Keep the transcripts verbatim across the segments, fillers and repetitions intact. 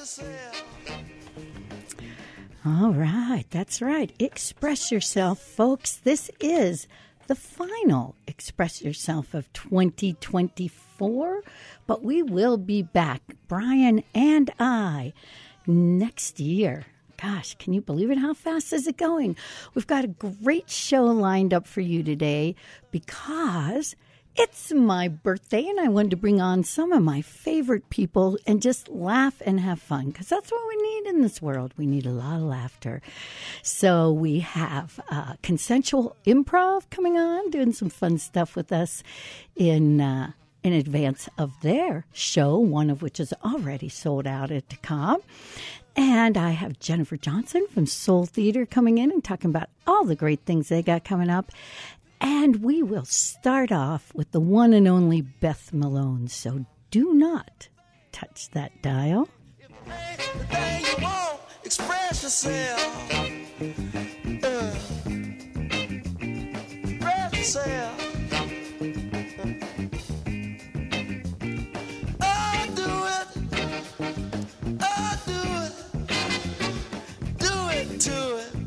All right, that's right. Express yourself, folks. This is the final Express Yourself of twenty twenty-four, but we will be back, Brian and I, next year. Gosh, can you believe it? How fast is it going? We've got a great show lined up for you today because it's my birthday, and I wanted to bring on some of my favorite people and just laugh and have fun, because that's what we need in this world. We need a lot of laughter. So we have uh, Consensual Improv coming on, doing some fun stuff with us in uh, in advance of their show, one of which is already sold out at T C O M. And I have Jennifer Johnson from Soul Theater coming in and talking about all the great things they got coming up. And we will start off with the one and only Beth Malone. So do not touch that dial. Anything you want, express yourself. Uh, express yourself. Oh, do it. Oh, do it. Do it to it.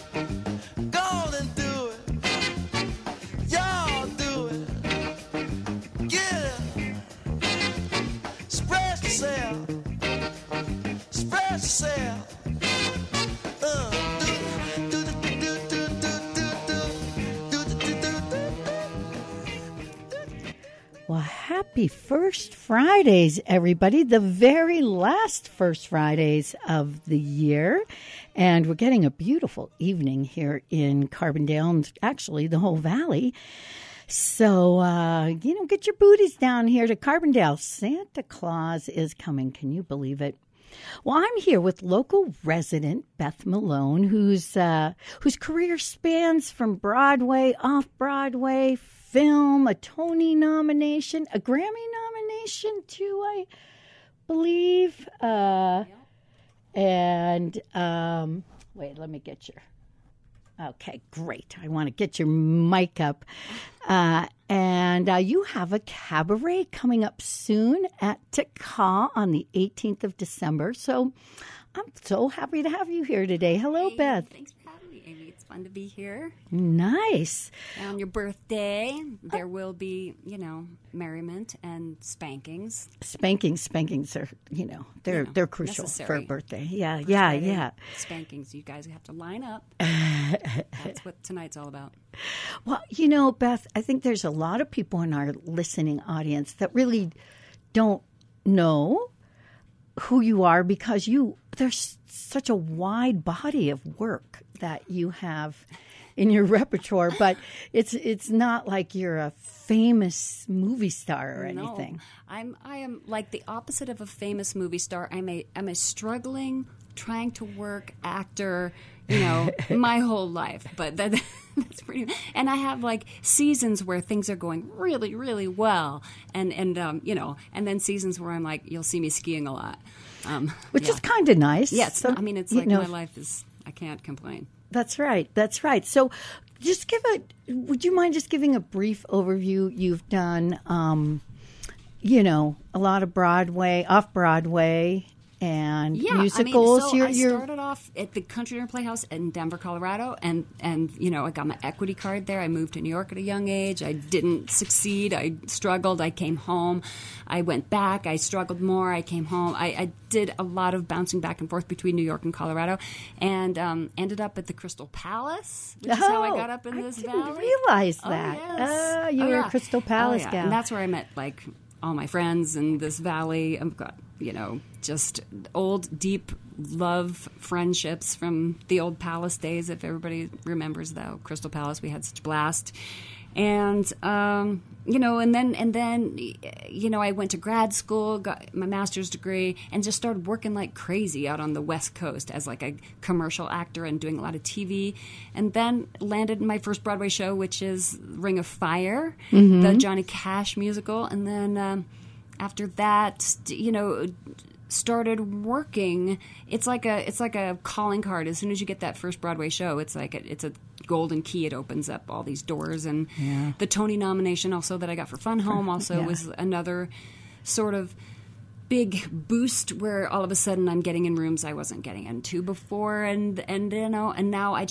Well, happy First Fridays, everybody. The very last First Fridays of the year. And we're getting a beautiful evening here in Carbondale, and actually the whole valley. So, uh, you know, get your booties down here to Carbondale. Santa Claus is coming. Can you believe it? Well, I'm here with local resident Beth Malone, whose uh, whose career spans from Broadway, off-Broadway, film, a Tony nomination, a Grammy nomination too, I believe. Uh, and, um, wait, let me get your... Okay, great. I want to get your mic up. Uh, and uh, you have a cabaret coming up soon at T C O on the eighteenth of December. So I'm so happy to have you here today. Hello, hey, Beth. Thanks for having me, Amy. It's fun to be here. Nice. On your birthday, there will be, you know, merriment and spankings. Spankings, spankings are, you know, they're You know, they're crucial necessary. for a birthday. Yeah, First yeah, Friday yeah. Spankings. You guys have to line up. That's what tonight's all about. Well, you know, Beth, I think there's a lot of people in our listening audience that really don't know who you are, because you there's such a wide body of work that you have in your repertoire, but it's it's not like you're a famous movie star or anything. No, I'm I am like the opposite of a famous movie star. I'm a I'm a struggling, trying to work actor, you know, my whole life. But that, that's pretty. And I have like seasons where things are going really, really well, and and um, you know, and then seasons where I'm like, you'll see me skiing a lot, um, Which yeah. is kind of nice. Yeah, it's, So, I mean, it's you like know, my life is. I can't complain. That's right. That's right. So just give a, would you mind just giving a brief overview? You've done, um, you know, a lot of Broadway, off-Broadway, and Yeah, musicals. I mean, so you're, I you're, started off at the Country Dinner Playhouse in Denver, Colorado, and, and, you know, I got my equity card there. I moved to New York at a young age. I didn't succeed. I struggled. I came home. I went back. I struggled more. I came home. I, I did a lot of bouncing back and forth between New York and Colorado, and um, ended up at the Crystal Palace, which is how I got up in I this didn't valley. realize Oh, that. yes. Ah, you Oh, were yeah. a Crystal Palace oh, yeah. gal. And that's where I met, like, all my friends in this valley. I've got, you know, just old, deep love friendships from the old Palace days. If everybody remembers that Crystal Palace, we had such a blast. And, um, you know, and then, and then, you know, I went to grad school, got my master's degree, and just started working like crazy out on the West Coast as like a commercial actor and doing a lot of T V. And then landed in my first Broadway show, which is Ring of Fire, Mm-hmm. the Johnny Cash musical. And then um, after that, you know, started working. It's like a it's like a calling card. As soon as you get that first Broadway show, it's like a, it's a golden key. It opens up all these doors. And Yeah. the Tony nomination also that I got for Fun Home also yeah. was another sort of big boost where all of a sudden I'm getting in rooms I wasn't getting into before, and and you know, and now I